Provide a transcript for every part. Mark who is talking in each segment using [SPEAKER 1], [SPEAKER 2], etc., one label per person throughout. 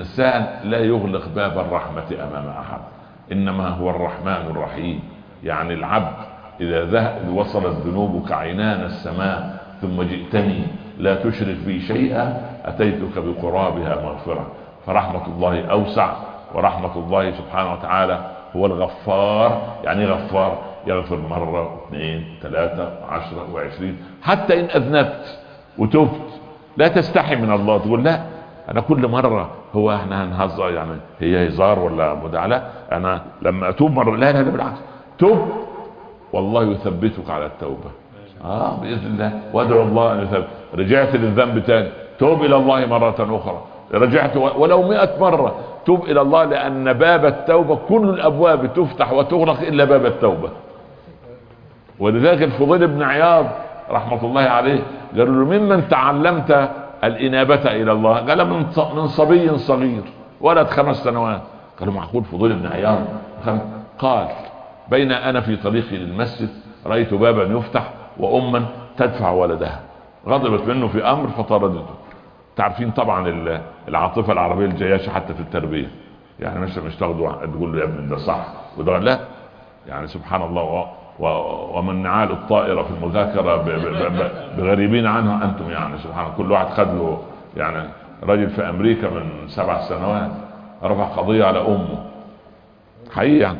[SPEAKER 1] الإنسان لا يغلق باب الرحمة أمام أحد، إنما هو الرحمن الرحيم. يعني العبد إذا وصلت ذنوبك عنان السماء ثم جئتني لا تشرك بي شيئا أتيتك بقرابها مغفرة. فرحمة الله أوسع، ورحمة الله سبحانه وتعالى هو الغفار. يعني غفار يغفر مرة 2 3 10 و20. حتى إن أذنبت وتبت لا تستحي من الله تقول لا أنا كل مرة هو احنا هنهزر، يعني هي هزار ولا مدعلة، أنا لما أتوب مرة لا لا لا بالعكس توب والله يثبتك على التوبة بإذن الله. وادعو الله أن يثبت. رجعت للذنب تاني توب إلى الله مرة أخرى، رجعت ولو 100 مرة توب إلى الله، لأن باب التوبة كل الأبواب تفتح وتغلق إلا باب التوبة. ولذلك الفضيل بن عياض رحمة الله عليه قالوا له ممن تعلمت الإنابة إلى الله؟ قال من صبي صغير ولد 5 سنوات. قالوا معقول فضيل بن عياض؟ قال بين أنا في طريقي للمسجد رأيت بابا يفتح وأما تدفع ولدها، غضبت منه في أمر فطردته. تعرفين طبعا العاطفة العربية الجياشة حتى في التربية، يعني مش تاخده تقول له يا ابني ده صح وده لا، يعني سبحان الله. ومن نعال الطائرة في المذاكرة بغريبين عنه أنتم، يعني سبحان الله. كل واحد خد له، يعني رجل في أمريكا من 7 سنوات رفع قضية على أمه حقيقي، يعني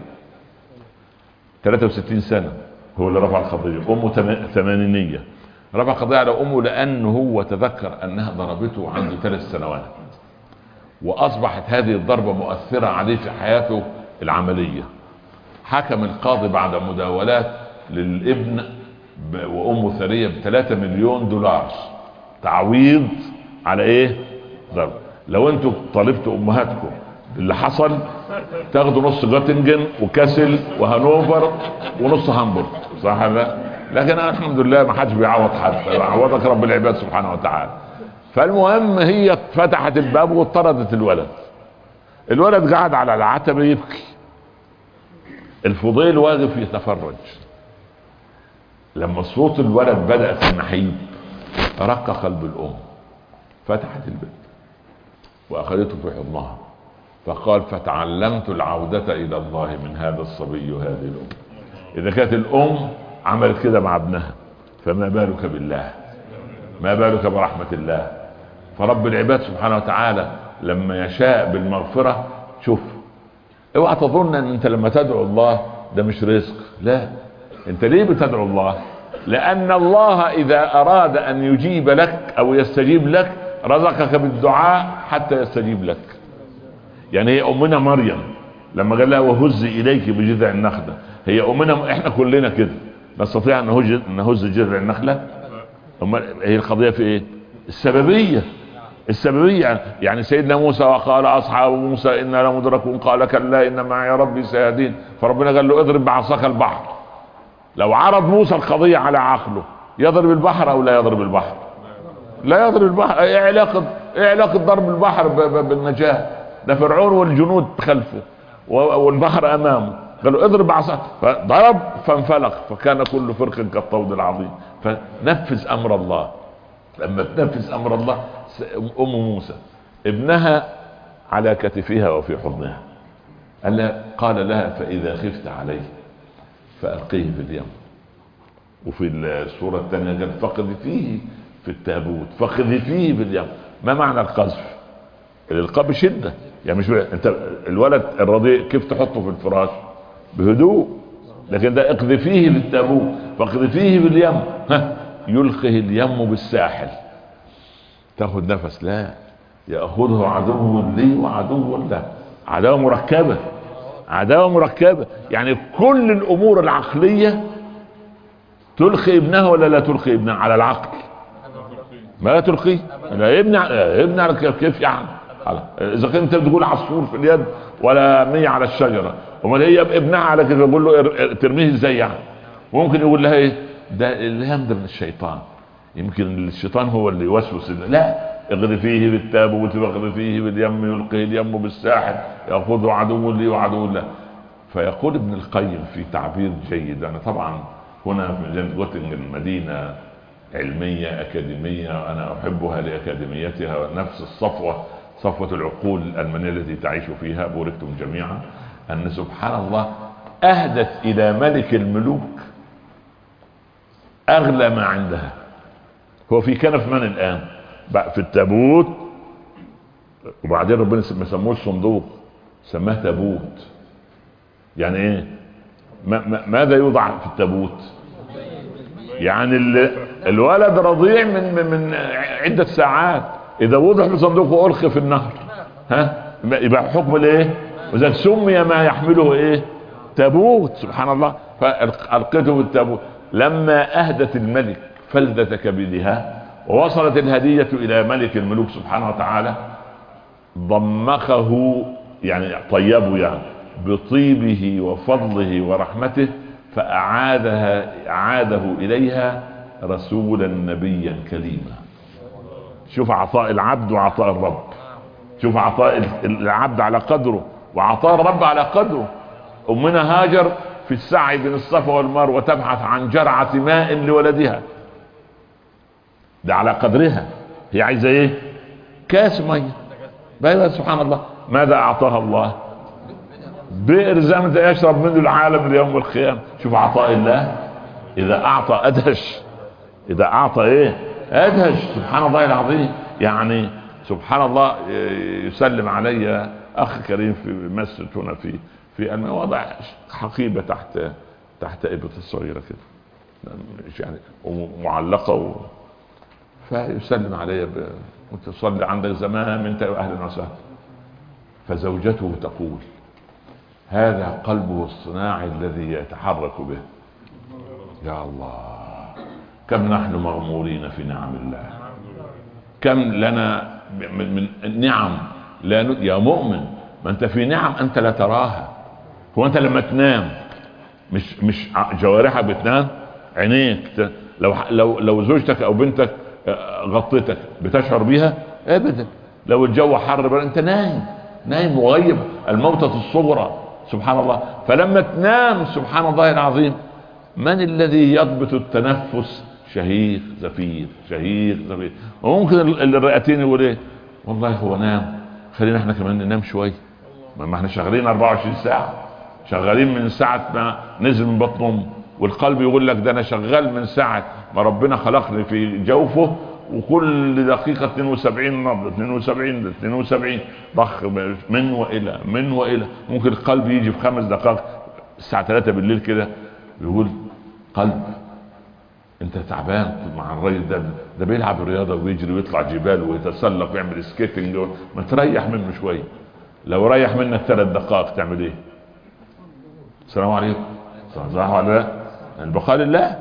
[SPEAKER 1] 63 سنة هو اللي رفع القضية، أمه 80. رفع قضية على أمه لأنه هو تذكر أنها ضربته عنده 3 سنوات، وأصبحت هذه الضربة مؤثرة عليه في حياته العملية. حكم القاضي بعد مداولات للابن وأمه ثرية ب3 مليون دولار تعويض على ايه؟ ضرب. لو انتوا طالبتوا امهاتكم باللي حصل تاخدوا نص جوتنجن وكاسل وهانوفر ونص هامبورغ، صح ولا؟ لكن الحمد لله ما حدش بيعوض حد، عوضك رب العباد سبحانه وتعالى. فالمهم هي فتحت الباب وطردت الولد قاعد على العتبة يبكي، الفضيل واقف يتفرج. لما صوت الولد بدأ في النحيب رق قلب الأم، فتحت الباب وأخذته في حضنها فقال فتعلمت العودة إلى الله من هذا الصبي وهذه الأم. إذا كانت الأم عملت كده مع ابنها فما بالك بالله، ما بالك برحمة الله. فرب العباد سبحانه وتعالى لما يشاء بالمغفرة، شوف اوعى تظن ان انت لما تدعو الله ده مش رزق، لا. انت ليه بتدعو الله؟ لان الله اذا اراد ان يجيب لك او يستجيب لك رزقك بالدعاء حتى يستجيب لك. يعني هي امنا مريم لما قال لها وهزي اليك بجذع النخلة، هي امنا احنا كلنا كده نستطيع ان نهز جذع النخلة؟ هي القضية في ايه؟ السببية. يعني سيدنا موسى وقال اصحاب موسى انا لمدركون قال كلا ان معي ربي سيهدين. فربنا قال له اضرب بعصاك البحر. لو عرض موسى القضية على عقله يضرب البحر او لا يضرب البحر؟ لا يضرب البحر. ايه علاقة ضرب البحر بالنجاة؟ ده فرعون والجنود خلفه والبحر امامه، قالوا اضرب بعصاك فضرب فانفلق فكان كل فرق كالطود العظيم. فنفذ امر الله. لما تنفذ امر الله، ام موسى ابنها على كتفها وفي حضنها قال لها فاذا خفت عليه فالقيه في اليم. وفي السورة الثانية قال فقذفيه في التابوت فقذفيه في اليم. ما معنى القذف؟ الالقاء بشدة، يعني مش انت الولد الرضيع كيف تحطه في الفراش؟ بهدوء. لكن ده اقذفيه في التابوت فقذفيه في اليم، يلقه اليم بالساحل. تاخد نفس، لا يأخذه عدو لي وعدو له. عداوة مركبة. يعني كل الامور العقلية تلقي ابنها ولا لا تلقي ابنها؟ على العقل ما لا تلقيه. لا ابن على كيف يعني؟ اذا كنت تقول عصفور في اليد ولا 100 على الشجرة، امال هي ابنها على كده يقول له ترميه ازاي يعني؟ ممكن يقول لها ايه ده الهام ده من الشيطان، يمكن الشيطان هو اللي يوسوس. لا، اغرفيه بالتابوت واغرفيه باليم يلقيه اليم بالساحل يأخذه عدو لي وعدو له. فيقول ابن القيم في تعبير جيد. انا طبعا هنا في مدينة جوتنجن مدينة علمية أكاديمية، أنا أحبها لأكاديميتها، نفس الصفوة صفوة العقول الألمانية التي تعيش فيها، بوركتم جميعا، أن سبحان الله أهدت إلى ملك الملوك أغلى ما عندها. هو في كنف من الآن في التابوت، وبعدين ربنا ما سموش صندوق، سماه تابوت. يعني ايه؟ ماذا يوضع في التابوت؟ يعني الولد رضيع من عدة ساعات، اذا وضع في صندوق والقي في النهر، ها يبقى حكم الايه؟ واذا سمي ما يحمله ايه؟ تابوت. سبحان الله. فالقته التابوت. لما اهدت الملك فلذة كبدها ووصلت الهدية الى ملك الملوك سبحانه وتعالى، ضمخه يعني طيبه يعني بطيبه وفضله ورحمته، أعاده إليها رسولا نبيا كريما. شوف عطاء العبد وعطاء الرب، شوف عطاء العبد على قدره وعطاء الرب على قدره. أمنا هاجر في السعي بين الصفا والمروة تبحث عن جرعة ماء لولدها، ده على قدرها، هي عايزة ايه؟ كاس مية. بقى سبحان الله، ماذا أعطاها الله؟ بئر زمزم يشرب منه العالم اليوم والقيامة. شوف عطاء الله، إذا أعطى أدهش، إذا أعطى إيه؟ أدهش. سبحان الله العظيم. يعني سبحان الله. يسلم علي أخ كريم في مسجد هنا في وضع حقيبة تحت إبط الصغيرة كده يعني ومعلقة فيسلم علي كنت تصلي عندك زمان انت أهلا وسهلا. فزوجته تقول: هذا قلبه الصناعي الذي يتحرك به. يا الله، كم نحن مغمورين في نعم الله، كم لنا من نعم لا يا مؤمن، ما انت في نعم انت لا تراها. هو انت لما تنام مش جوارحك بتنام؟ عينيك لو زوجتك او بنتك غطيتك بتشعر بيها؟ ابدا. لو الجو حر انت نايم مغيب، الموتة الصغرى. سبحان الله. فلما تنام سبحان الله العظيم، من الذي يضبط التنفس؟ شهيق زفير، شهيق زفير. وممكن الرئتين يقول ايه؟ والله هو نام، خلينا احنا كمان ننام شوي. ما احنا شغالين 24 ساعة، شغالين من ساعة ما نزل من بطن امه. والقلب يقول لك ده انا شغال من ساعة ما ربنا خلقني في جوفه، وكل دقيقة 72 نبض، 72 ضخ من وإلى. ممكن القلب يجي في 5 دقائق الساعة 3 بالليل كده يقول قلب انت تعبان مع الراجل ده بيلعب رياضة ويجري ويطلع جبال ويتسلق ويعمل سكيتنج، ما تريح منه شوية. لو ريح منك 3 دقائق تعمل ايه؟ السلام عليكم. صح ولا لا؟ البقاء لله.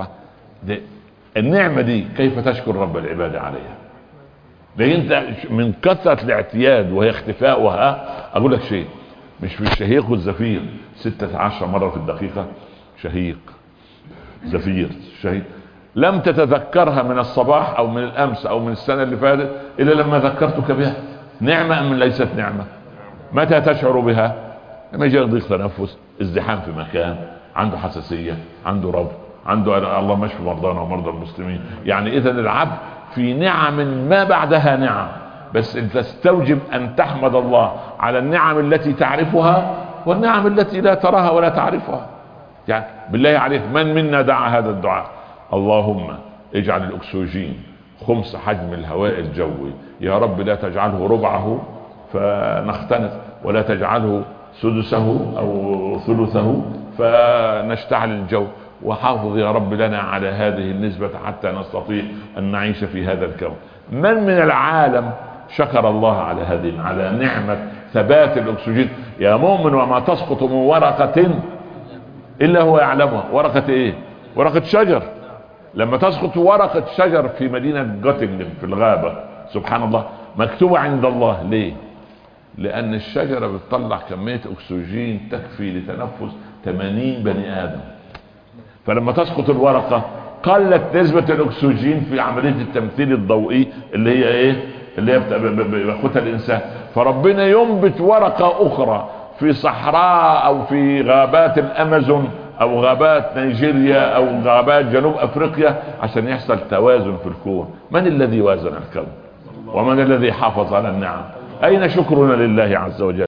[SPEAKER 1] النعمة دي كيف تشكر رب العباد عليها؟ لان انت من كثرة الاعتياد وهي اختفاؤها. اقول لك شيء، مش في الشهيق والزفير 16 مرة في الدقيقة شهيق زفير شهيق، لم تتذكرها من الصباح او من الامس او من السنة اللي فاتت الا لما ذكرتك بها. نعمة ام ليست نعمة؟ متى تشعر بها؟ لما يجي ضيق تنفس، ازدحام في مكان، عنده حساسية، عنده ربط، عنده اللهم اشف مرضانا ومرضى المسلمين. يعني اذا العبد في نعم ما بعدها نعم، بس انت تستوجب ان تحمد الله على النعم التي تعرفها والنعم التي لا تراها ولا تعرفها. يعني بالله عليك من منا دعا هذا الدعاء؟ اللهم اجعل الاكسجين 5 حجم الهواء الجوي، يا رب لا تجعله ربعه فنختنق، ولا تجعله سدسه او ثلثه فنشتعل الجو، وحافظ يا رب لنا على هذه النسبة حتى نستطيع ان نعيش في هذا الكون. من العالم شكر الله على نعمة ثبات الاكسجين؟ يا مؤمن، وما تسقط من ورقة الا هو يعلمها. ورقة ايه؟ ورقة شجر. لما تسقط ورقة شجر في مدينة جوتنجن في الغابة سبحان الله مكتوبة عند الله. ليه؟ لان الشجرة بتطلع كمية اكسجين تكفي لتنفس 80 بني ادم. فلما تسقط الورقة قلت نسبة الاكسجين في عملية التمثيل الضوئي اللي هي ايه؟ اللي هي بياخدها الانسان. فربنا ينبت ورقة اخرى في صحراء او في غابات الامازون او غابات نيجيريا او غابات جنوب افريقيا عشان يحصل توازن في الكون. من الذي وازن الكون؟ ومن الذي حافظ على النعم؟ أين شكرنا لله عز وجل؟